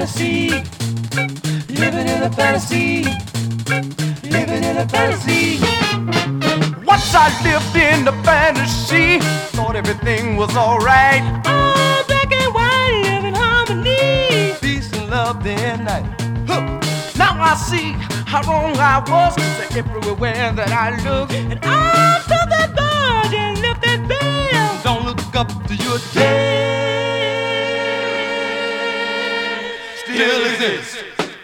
fantasy, living in a fantasy, living in a fantasy. Once I lived in the fantasy, thought everything was alright. Oh, black and white, live in harmony, Peace and love day and night. Huh. Now I see how wrong I was, 'cause everywhere that I look, and all to that bird and lift that bell. don't look up to your day. Still exists.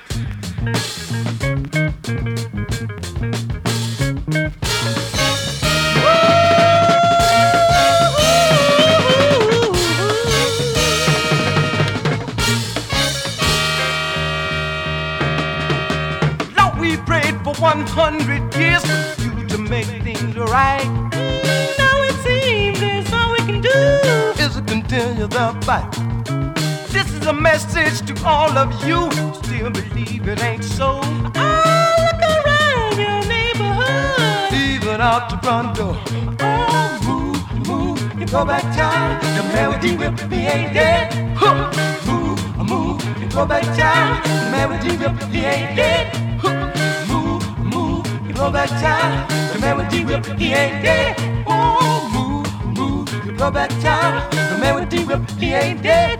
Lord, we prayed for 100 years for you to make things right. Now it seems that's all we can do. Is to continue the fight. This is a message to all of you who still believe it ain't so. Oh, look around your neighborhood, Even out the front door. Oh, move, move, you go back town. The melody will be ain't dead. Huh. Move, move, you go back town. The melody will be ain't dead. Huh. Move, move, you go back town. The melody will be ain't dead. Oh, move, move, you go back town. The melody will be ain't dead.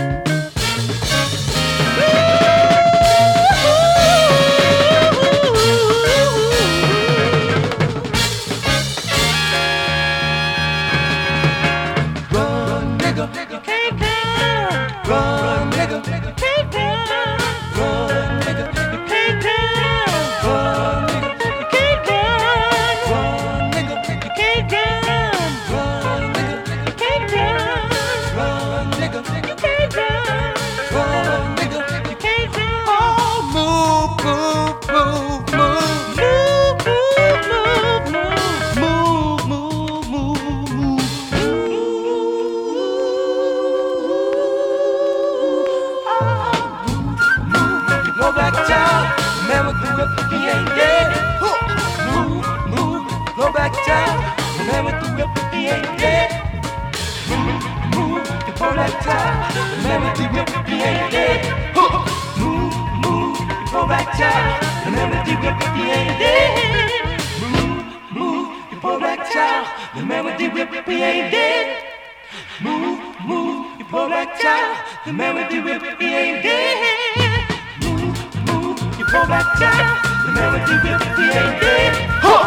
Run, nigga, you can't down, run, nigga, you can't down, run, nigga, you can't down, run, nigga, you can't down, run, nigga, you can't down, run, nigga, you can't down, run, nigga, you can't down, run, nigga. you can't down. Oh, move, move, move, move, Move, move, move, move. move, move, move, move. You go back town, remember the whip, he ain't dead. Move, move, go back town, remember the whip, he ain't dead. Move, move, you go back town, remember the whip, he ain't dead. Move, move, you go back town, remember the whip, he ain't dead. Move, move, you go back town, remember the whip, he ain't dead. Move, move, you go back town, remember the whip, he ain't dead. Move, move, you go back town, remember the whip, he ain't dead.